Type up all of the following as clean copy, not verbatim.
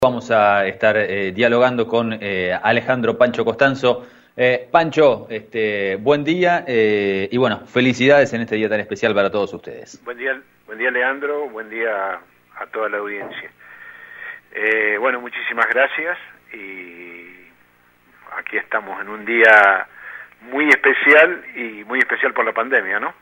Vamos a estar dialogando con Alejandro Pancho Costanzo. Pancho, buen día y bueno, felicidades en este día tan especial para todos ustedes. Buen día Leandro, buen día a toda la audiencia. Bueno, muchísimas gracias y aquí estamos en un día muy especial y muy especial por la pandemia, ¿no?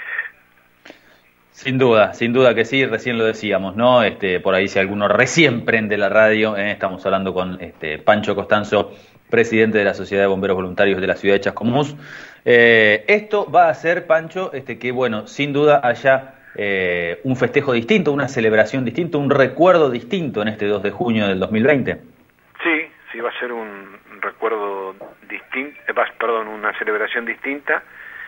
Sin duda que sí, recién lo decíamos, ¿no? Por ahí si alguno recién prende la radio, estamos hablando con Pancho Costanzo, presidente de la Sociedad de Bomberos Voluntarios de la ciudad de Chascomús. Esto va a hacer, Pancho, que bueno, sin duda haya un festejo distinto, una celebración distinta, un recuerdo distinto en este 2 de junio del 2020. Sí, va a ser un recuerdo distinto, una celebración distinta.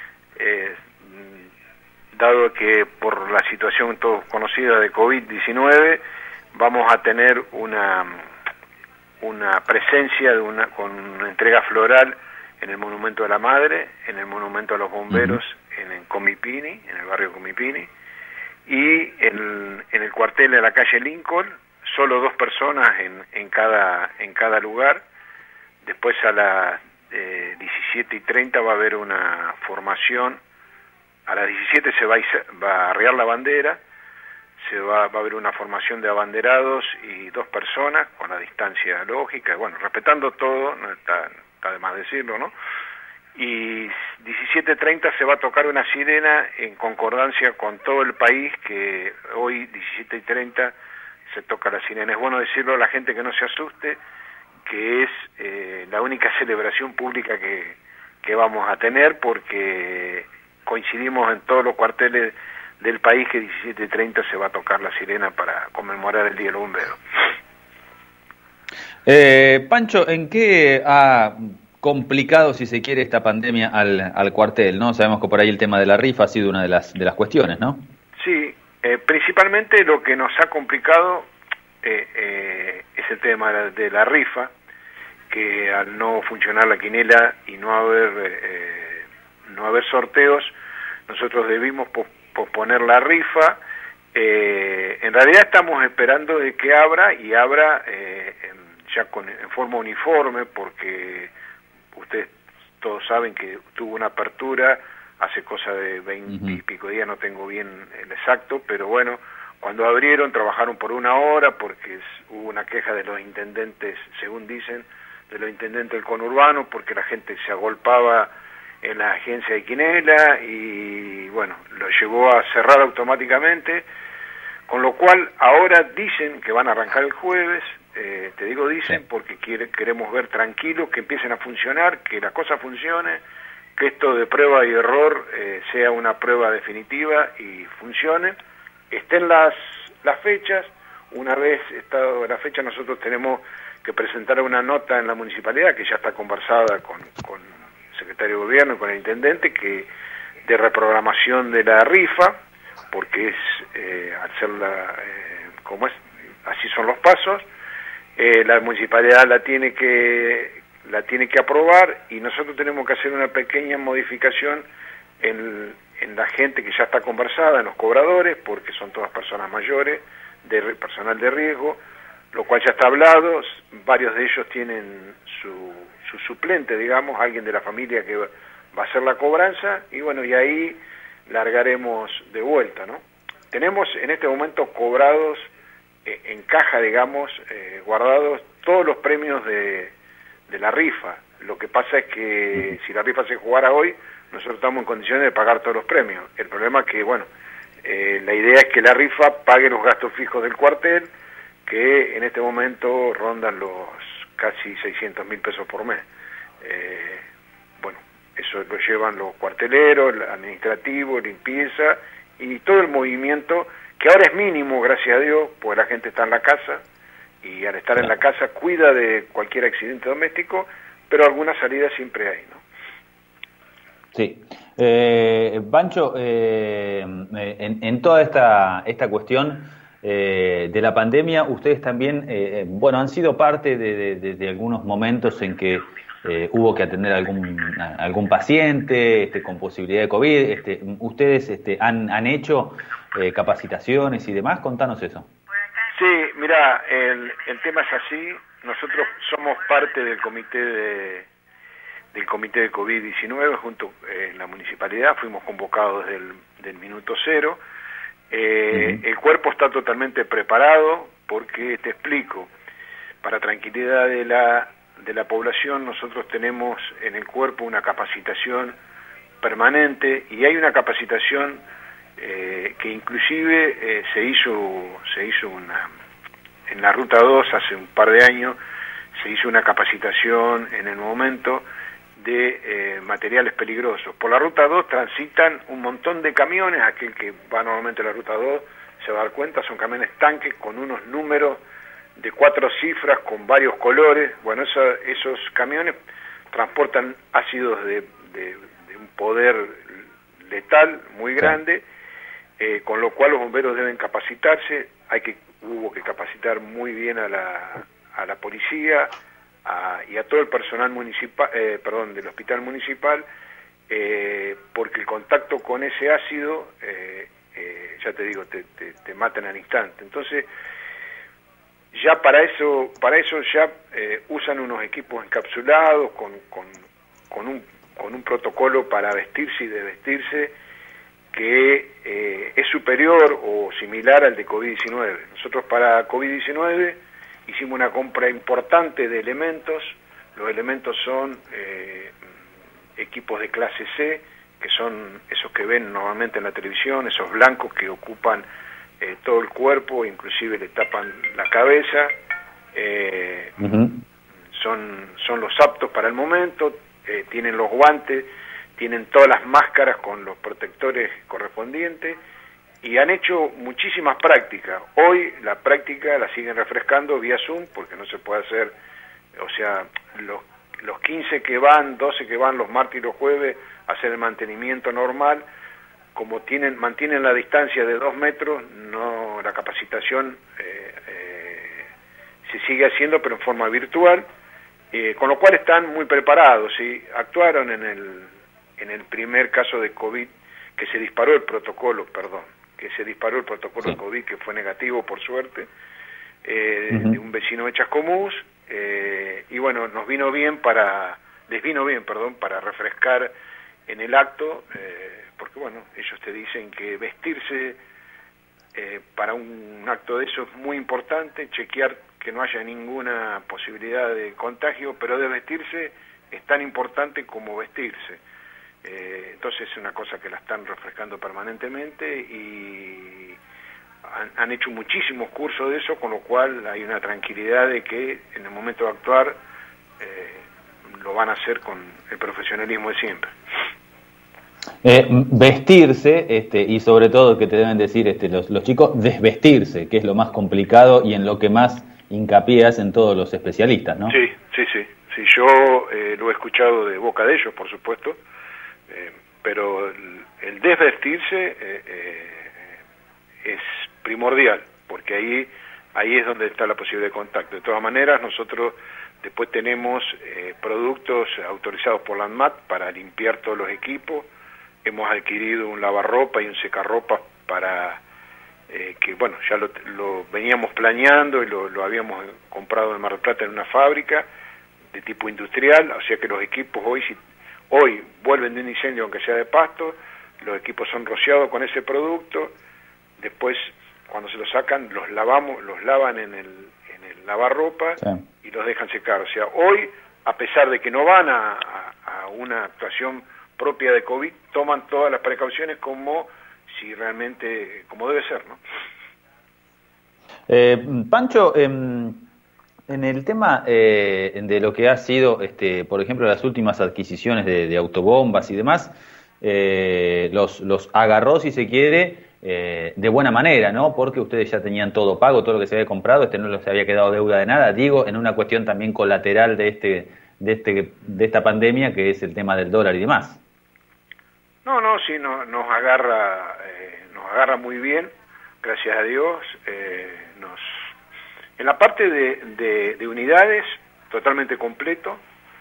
Dado que por la situación todos conocida de COVID-19 vamos a tener una presencia con una entrega floral en el Monumento de la Madre, en el Monumento a los Bomberos, en Comipini, en el barrio Comipini, y en el cuartel de la calle Lincoln, solo 2 personas en cada lugar. Después a las 17:30 va a haber una formación. A las 17 se va a arriar la bandera, va a haber una formación de abanderados y 2 personas con la distancia lógica, bueno, respetando todo, no está de más decirlo, ¿no? Y 17:30 se va a tocar una sirena en concordancia con todo el país, que hoy 17:30 se toca la sirena. Es bueno decirlo a la gente que no se asuste, que es la única celebración pública que vamos a tener, porque coincidimos en todos los cuarteles del país que 17:30 se va a tocar la sirena para conmemorar el Día del Bombero. Pancho, ¿en qué ha complicado, si se quiere, esta pandemia al cuartel, ¿no? Sabemos que por ahí el tema de la rifa ha sido una de las cuestiones, ¿no? Sí, principalmente lo que nos ha complicado es el tema de la rifa, que al no funcionar la quinela y no haber sorteos, nosotros debimos posponer la rifa. En realidad estamos esperando de que abra ya en forma uniforme, porque ustedes todos saben que tuvo una apertura hace cosa de 20 y pico días, no tengo bien el exacto, pero bueno, cuando abrieron trabajaron por 1 hora porque hubo una queja de los intendentes, según dicen, de los intendentes del conurbano, porque la gente se agolpaba en la agencia de quinela y bueno, lo llevó a cerrar automáticamente, con lo cual ahora dicen que van a arrancar el jueves. Te digo dicen porque queremos ver tranquilos, que empiecen a funcionar, que la cosa funcione, que esto de prueba y error sea una prueba definitiva y funcione. Estén las fechas. Una vez estado la fecha, nosotros tenemos que presentar una nota en la municipalidad, que ya está conversada con el secretario de gobierno y con el intendente, que de reprogramación de la rifa, porque así son los pasos. La municipalidad la tiene que aprobar y nosotros tenemos que hacer una pequeña modificación en la gente que ya está conversada, en los cobradores, porque son todas personas mayores, personal de riesgo, lo cual ya está hablado. Varios de ellos tienen su suplente, digamos, alguien de la familia que va a hacer la cobranza, y bueno, y ahí largaremos de vuelta, ¿no? Tenemos en este momento cobrados en caja, digamos, guardados todos los premios de la rifa. Lo que pasa es que si la rifa se jugara hoy, nosotros estamos en condiciones de pagar todos los premios. El problema es que, bueno, la idea es que la rifa pague los gastos fijos del cuartel, que en este momento rondan los casi 600.000 pesos por mes. Bueno, eso lo llevan los cuarteleros, el administrativo, limpieza y todo el movimiento, que ahora es mínimo, gracias a Dios, porque la gente está en la casa y al estar en la casa cuida de cualquier accidente doméstico, pero alguna salida siempre hay, ¿no? Sí. Pancho, en toda esta cuestión de la pandemia, ustedes también, bueno, han sido parte de algunos momentos en que hubo que atender algún paciente con posibilidad de COVID. ¿Ustedes han hecho capacitaciones y demás? Contanos eso. Sí, mira, el tema es así. Nosotros somos parte del comité de COVID-19 junto en la municipalidad, fuimos convocados del minuto cero. El cuerpo está totalmente preparado porque, te explico, para tranquilidad de la población, nosotros tenemos en el cuerpo una capacitación permanente y hay una capacitación que inclusive se hizo en la Ruta 2 hace un par de años, se hizo una capacitación en el momento de materiales peligrosos. Por la Ruta 2 transitan un montón de camiones, aquel que va normalmente a la Ruta 2 se va a dar cuenta, son camiones tanques con unos números de 4 cifras con varios colores. Bueno, esos camiones transportan ácidos de un poder letal muy grande, con lo cual los bomberos deben capacitarse. Hubo que capacitar muy bien a la policía y a todo el personal municipal, del hospital municipal, porque el contacto con ese ácido, ya te digo, te matan al instante. Entonces, ya para eso ya usan unos equipos encapsulados con un protocolo para vestirse y desvestirse que es superior o similar al de COVID-19. Nosotros para COVID-19 hicimos una compra importante de elementos. Los elementos son equipos de clase C, que son esos que ven normalmente en la televisión, esos blancos que ocupan todo el cuerpo, inclusive le tapan la cabeza. Son los aptos para el momento, tienen los guantes, tienen todas las máscaras con los protectores correspondientes y han hecho muchísimas prácticas. Hoy la práctica la siguen refrescando vía Zoom porque no se puede hacer, o sea, los 15 que van, 12 que van los martes y los jueves a hacer el mantenimiento normal, como mantienen la distancia de 2 metros, no, la capacitación se sigue haciendo pero en forma virtual, con lo cual están muy preparados. ¿Sí? Actuaron en el primer caso de COVID, que se disparó el protocolo de COVID, que fue negativo por suerte, de un vecino de Chascomús, y bueno, les vino bien, para refrescar en el acto, porque bueno, ellos te dicen que vestirse para un acto de eso es muy importante, chequear que no haya ninguna posibilidad de contagio, pero de vestirse es tan importante como vestirse. Entonces es una cosa que la están refrescando permanentemente y han hecho muchísimos cursos de eso, con lo cual hay una tranquilidad de que en el momento de actuar lo van a hacer con el profesionalismo de siempre. Vestirse, y sobre todo que te deben decir los chicos, desvestirse, que es lo más complicado y en lo que más hincapié hacen todos los especialistas, ¿no? Sí, yo lo he escuchado de boca de ellos, por supuesto, pero el desvestirse es primordial, porque ahí es donde está la posibilidad de contacto. De todas maneras, nosotros después tenemos productos autorizados por la ANMAT para limpiar todos los equipos. Hemos adquirido un lavarropa y un secarropa para que, bueno, ya lo veníamos planeando y lo habíamos comprado en Mar del Plata en una fábrica de tipo industrial, o sea que los equipos hoy vuelven de un incendio aunque sea de pasto, los equipos son rociados con ese producto, después cuando se los sacan los lavan en el lavarropa, sí, y los dejan secar. O sea, hoy, a pesar de que no van a una actuación propia de COVID, toman todas las precauciones como debe ser, ¿no? Pancho, en el tema de lo que ha sido, por ejemplo, las últimas adquisiciones de autobombas y demás, los agarró, si se quiere, de buena manera, ¿no? Porque ustedes ya tenían todo pago, todo lo que se había comprado, no les había quedado deuda de nada. Digo, en una cuestión también colateral de esta pandemia, que es el tema del dólar y demás. Sí, nos agarra muy bien, gracias a Dios. En la parte de unidades, totalmente completo.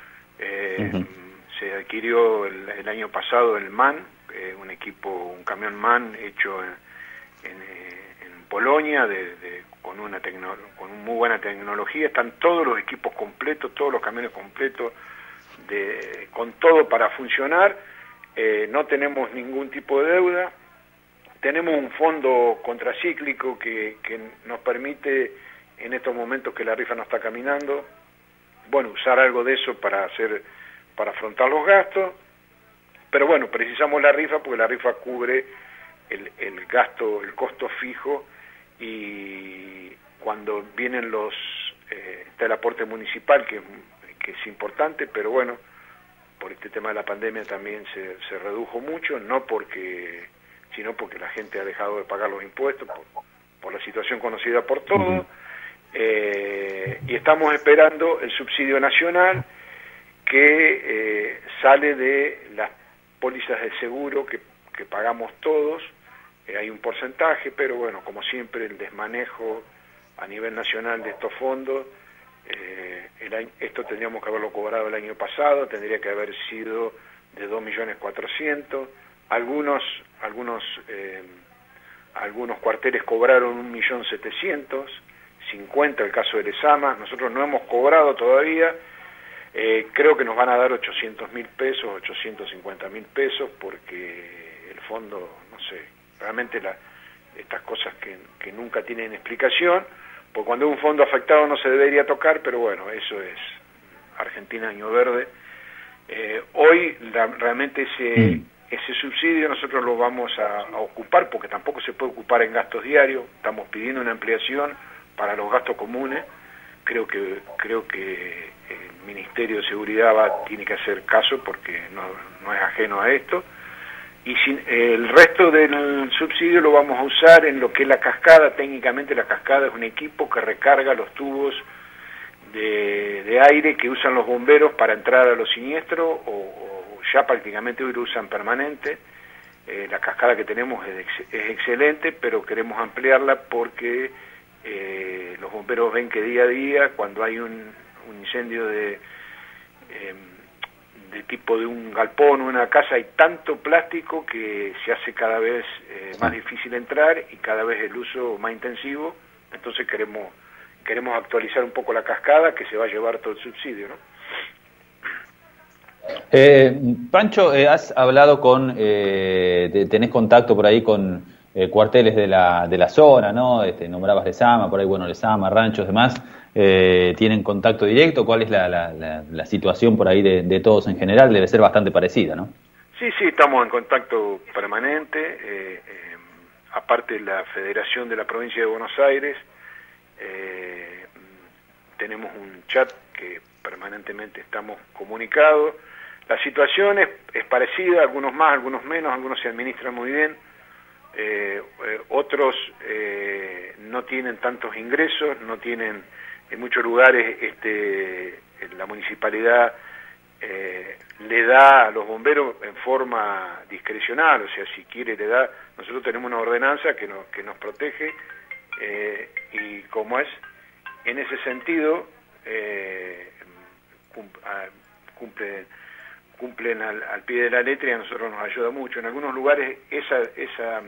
Se adquirió el año pasado el MAN, un camión MAN hecho en Polonia de con una con muy buena tecnología, están todos los equipos completos, todos los camiones completos, con todo para funcionar. No tenemos ningún tipo de deuda, tenemos un fondo contracíclico que nos permite en estos momentos que la rifa no está caminando, bueno, usar algo de eso para afrontar los gastos, pero bueno, precisamos la rifa porque la rifa cubre el gasto, el costo fijo, y cuando vienen está el aporte municipal que es importante, pero bueno, por este tema de la pandemia también se redujo mucho, sino porque la gente ha dejado de pagar los impuestos por la situación conocida por todos. Y estamos esperando el subsidio nacional que sale de las pólizas de seguro que pagamos todos. Hay un porcentaje, pero bueno, como siempre el desmanejo a nivel nacional de estos fondos, esto tendríamos que haberlo cobrado el año pasado, tendría que haber sido de 2.400.000, algunos cuarteles cobraron 1.750.000, el caso de Lezama, nosotros no hemos cobrado todavía. Creo que nos van a dar 800.000 pesos, 850.000 pesos, porque el fondo, no sé, realmente estas cosas que nunca tienen explicación, porque cuando hay un fondo afectado no se debería tocar, pero bueno, eso es Argentina año verde. Hoy realmente ese subsidio nosotros lo vamos a ocupar, porque tampoco se puede ocupar en gastos diarios, estamos pidiendo una ampliación para los gastos comunes. Creo que el Ministerio de Seguridad tiene que hacer caso porque no es ajeno a esto, y el resto del subsidio lo vamos a usar en lo que es la cascada. Técnicamente la cascada es un equipo que recarga los tubos de aire que usan los bomberos para entrar a los siniestros, o ya prácticamente hoy lo usan permanente. La cascada que tenemos es excelente, pero queremos ampliarla porque los bomberos ven que día a día, cuando hay un incendio de tipo de un galpón o una casa, hay tanto plástico que se hace cada vez más difícil entrar y cada vez el uso más intensivo. Entonces queremos actualizar un poco la cascada, que se va a llevar todo el subsidio, ¿no? Pancho, has hablado tenés contacto por ahí con cuarteles de la zona, ¿no? Nombrabas Lezama, por ahí, bueno, Lezama, Ranchos, demás, ¿tienen contacto directo? ¿Cuál es la situación por ahí de todos en general? Debe ser bastante parecida, ¿no? Sí, estamos en contacto permanente, aparte de la Federación de la Provincia de Buenos Aires, tenemos un chat que permanentemente estamos comunicados. La situación es parecida, algunos más, algunos menos, algunos se administran muy bien, otros no tienen tantos ingresos, no tienen, en muchos lugares la municipalidad le da a los bomberos en forma discrecional, o sea, si quiere le da. Nosotros tenemos una ordenanza que nos protege, y como es, en ese sentido cumplen al pie de la letra, y a nosotros nos ayuda mucho. En algunos lugares esa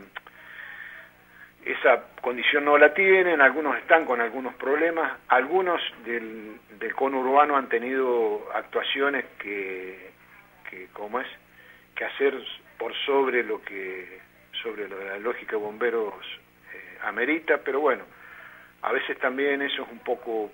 condición no la tienen, algunos están con algunos problemas, algunos del conurbano han tenido actuaciones que hacer por sobre la lógica de bomberos amerita, pero bueno, a veces también eso es un poco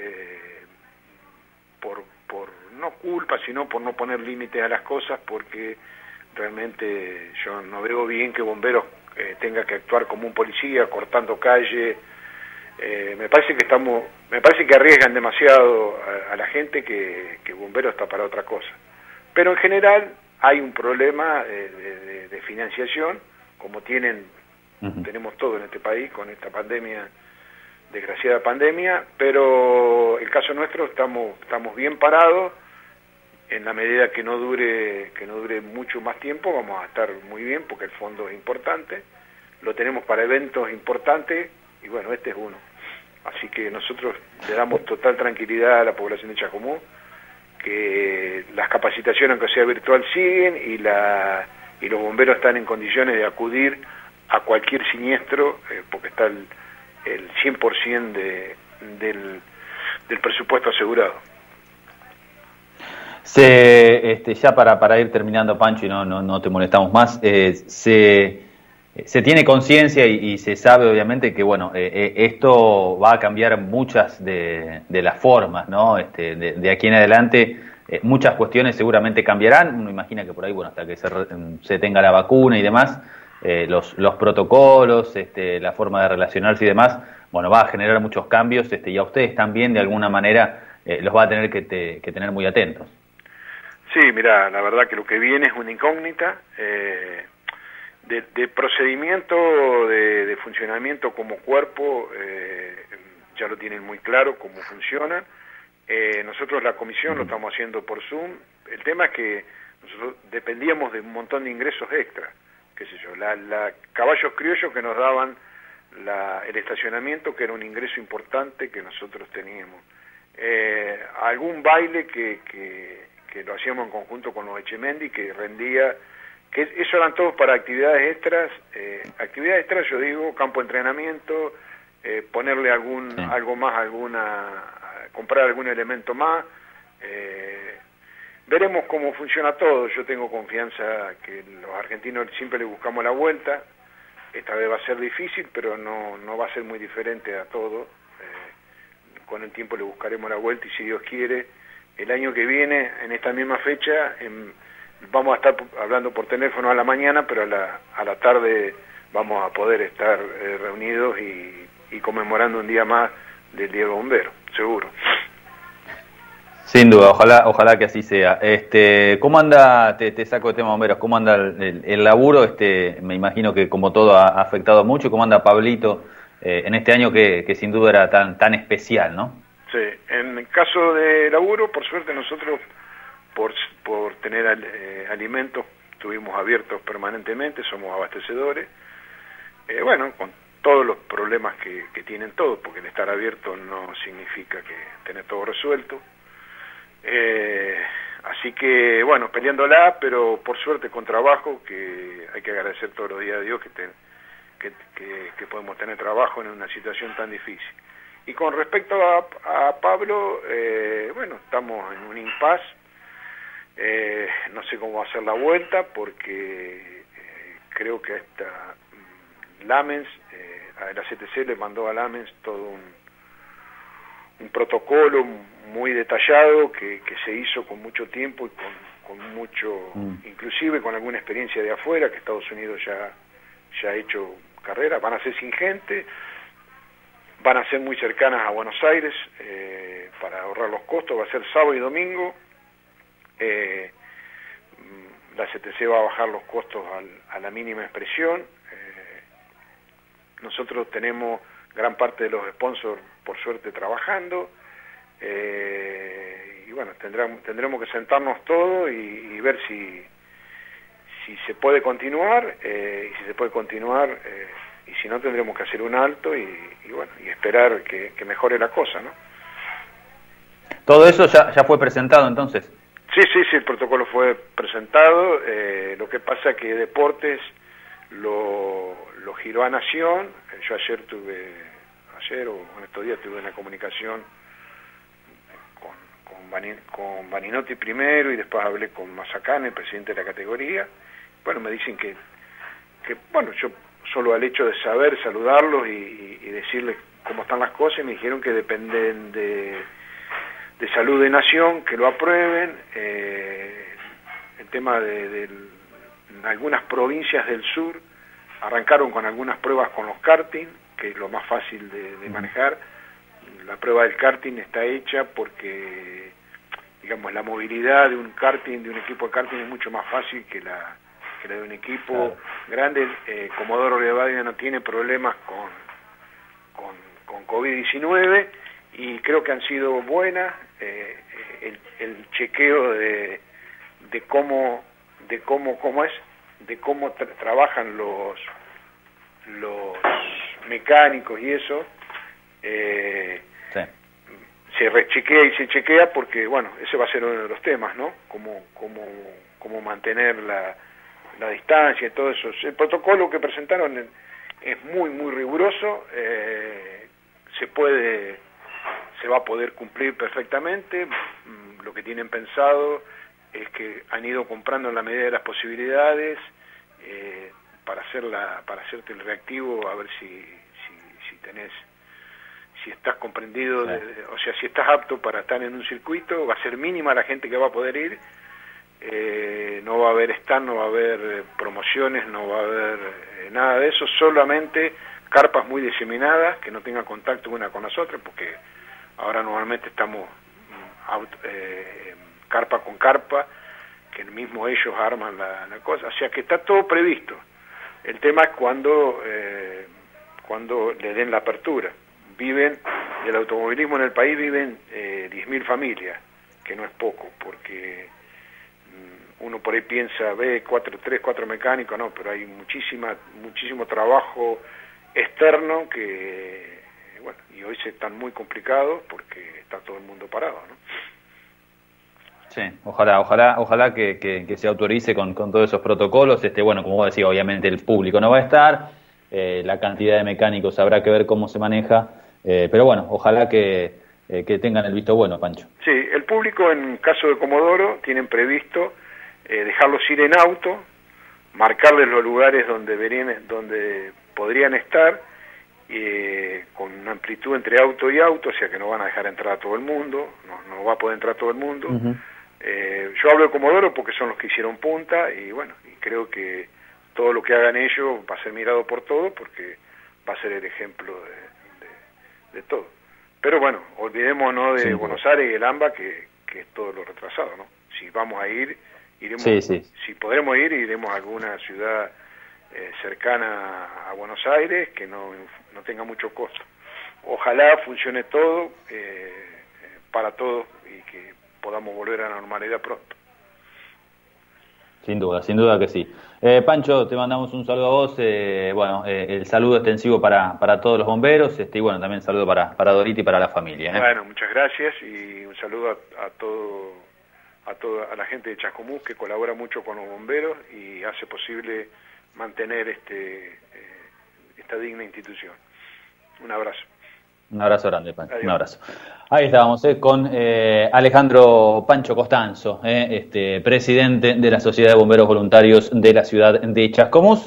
por no culpa, sino por no poner límites a las cosas, porque realmente yo no veo bien que bomberos tenga que actuar como un policía cortando calle. Me parece que arriesgan demasiado a la gente, que bombero está para otra cosa. Pero en general hay un problema de financiación, como tenemos todo en este país con esta pandemia, desgraciada pandemia, pero el caso nuestro estamos bien parados. En la medida que no dure mucho más tiempo, vamos a estar muy bien, porque el fondo es importante, lo tenemos para eventos importantes, y bueno, este es uno. Así que nosotros le damos total tranquilidad a la población de Chascomús, que las capacitaciones, aunque sea virtual, siguen, y los bomberos están en condiciones de acudir a cualquier siniestro, porque está el 100% del presupuesto asegurado. Ya para ir terminando, Pancho, y no te molestamos más, se tiene conciencia y se sabe obviamente que bueno, esto va a cambiar muchas de las formas, ¿no? De aquí en adelante muchas cuestiones seguramente cambiarán. Uno imagina que por ahí, bueno, hasta que se tenga la vacuna y demás, los protocolos, la forma de relacionarse y demás, bueno, va a generar muchos cambios, y a ustedes también de alguna manera los va a tener que tener muy atentos. Sí, mira, la verdad que lo que viene es una incógnita. De procedimiento, de funcionamiento como cuerpo, ya lo tienen muy claro cómo funciona. Nosotros la comisión lo estamos haciendo por Zoom. El tema es que nosotros dependíamos de un montón de ingresos extra, qué sé yo, caballos criollos que nos daban el estacionamiento, que era un ingreso importante que nosotros teníamos. Algún baile que lo hacíamos en conjunto con los Echemendi, que rendía, que eso eran todos para actividades extras, yo digo, campo de entrenamiento, ponerle algo más, comprar algún elemento más. Veremos cómo funciona todo. Yo tengo confianza que los argentinos siempre le buscamos la vuelta. Esta vez va a ser difícil, pero no va a ser muy diferente a todo. Con el tiempo le buscaremos la vuelta y si Dios quiere, el año que viene, en esta misma fecha, vamos a estar hablando por teléfono a la mañana, pero a la tarde vamos a poder estar reunidos y conmemorando un día más del Día del Bombero, seguro. Sin duda, ojalá que así sea. ¿Cómo anda, te saco de tema bomberos, cómo anda el laburo? Me imagino que como todo ha afectado mucho. ¿Cómo anda Pablito en este año que sin duda era tan especial, no? Sí, en el caso de laburo, por suerte nosotros, por tener alimentos, estuvimos abiertos permanentemente, somos abastecedores. Bueno, con todos los problemas que tienen todos, porque el estar abierto no significa que tener todo resuelto. Así que, bueno, peleándola, pero por suerte con trabajo, que hay que agradecer todos los días a Dios que podemos tener trabajo en una situación tan difícil. Y con respecto a Pablo, bueno, estamos en un impasse. No sé cómo va a ser la vuelta, porque creo que esta Lamens, a la CTC le mandó a Lamens todo un protocolo muy detallado que se hizo con mucho tiempo y con mucho, inclusive con alguna experiencia de afuera, que Estados Unidos ya ha hecho carrera. Van a ser sin gente, van a ser muy cercanas a Buenos Aires para ahorrar los costos. Va a ser sábado y domingo. La CTC va a bajar los costos a la mínima expresión. Nosotros tenemos gran parte de los sponsors, por suerte, trabajando. Y bueno, tendremos que sentarnos todos y ver si se puede continuar, y si se puede continuar, y si no, tendremos que hacer un alto y bueno, y esperar que mejore la cosa, ¿no? ¿Todo eso ya fue presentado entonces? Sí, el protocolo fue presentado. Lo que pasa es que Deportes lo giró a Nación. Yo ayer o en estos días tuve una comunicación con Vaninotti primero y después hablé con Mazacane, el presidente de la categoría. Bueno, me dicen que bueno, yo solo al hecho de saber, saludarlos y decirles cómo están las cosas, me dijeron que dependen de Salud de Nación, que lo aprueben. El tema de algunas provincias del sur arrancaron con algunas pruebas con los karting, que es lo más fácil de manejar. La prueba del karting está hecha porque, digamos, la movilidad de un karting, de un equipo de karting, es mucho más fácil que la de un equipo grande. Comodoro Rivadavia no tiene problemas con COVID-19 y creo que han sido buenas. El chequeo de cómo trabajan los mecánicos y eso, se rechequea y se chequea, porque bueno, ese va a ser uno de los temas, ¿no? Cómo mantener la distancia y todo eso. El protocolo que presentaron es muy, muy riguroso, se va a poder cumplir perfectamente. Lo que tienen pensado es que han ido comprando en la medida de las posibilidades para hacerte el reactivo, a ver si estás comprendido, o sea, si estás apto para estar en un circuito. Va a ser mínima la gente que va a poder ir, no va a haber stand, no va a haber promociones, no va a haber nada de eso, solamente carpas muy diseminadas que no tengan contacto una con las otras, porque ahora normalmente estamos carpa con carpa, que mismo ellos arman la cosa, o sea que está todo previsto. El tema es cuando le den la apertura. Del automovilismo en el país viven 10.000 familias, que no es poco, porque uno por ahí piensa, ve 3, 4 mecánicos, no, pero hay muchísimo trabajo externo que, bueno, y hoy se están muy complicados porque está todo el mundo parado, ¿no? Sí, ojalá que se autorice con todos esos protocolos. Bueno, como vos decís, obviamente el público no va a estar, la cantidad de mecánicos habrá que ver cómo se maneja, pero bueno, ojalá que tengan el visto bueno, Pancho. Sí, el público en caso de Comodoro tienen previsto dejarlos ir en auto, marcarles los lugares donde podrían estar, con una amplitud entre auto y auto, o sea que no van a dejar entrar a todo el mundo, no va a poder entrar todo el mundo. Uh-huh. Yo hablo de Comodoro porque son los que hicieron punta, y bueno, y creo que todo lo que hagan ellos va a ser mirado por todos, porque va a ser el ejemplo de todo. Pero bueno, olvidémonos de Buenos Aires y el AMBA, que es todo lo retrasado, ¿no? Si vamos a ir, iremos, si podremos ir, iremos a alguna ciudad cercana a Buenos Aires, que no tenga mucho costo. Ojalá funcione todo para todos y que podamos volver a la normalidad pronto. Sin duda que sí. Pancho, te mandamos un saludo a vos, el saludo extensivo para todos los bomberos, y bueno, también saludo para Dorita y para la familia. Bueno, muchas gracias, y un saludo a toda la gente de Chascomús, que colabora mucho con los bomberos y hace posible mantener esta digna institución. Un abrazo. Un abrazo grande, Pancho. Adiós. Un abrazo. Ahí estábamos con Alejandro Pancho Costanzo, presidente de la Sociedad de Bomberos Voluntarios de la ciudad de Chascomús.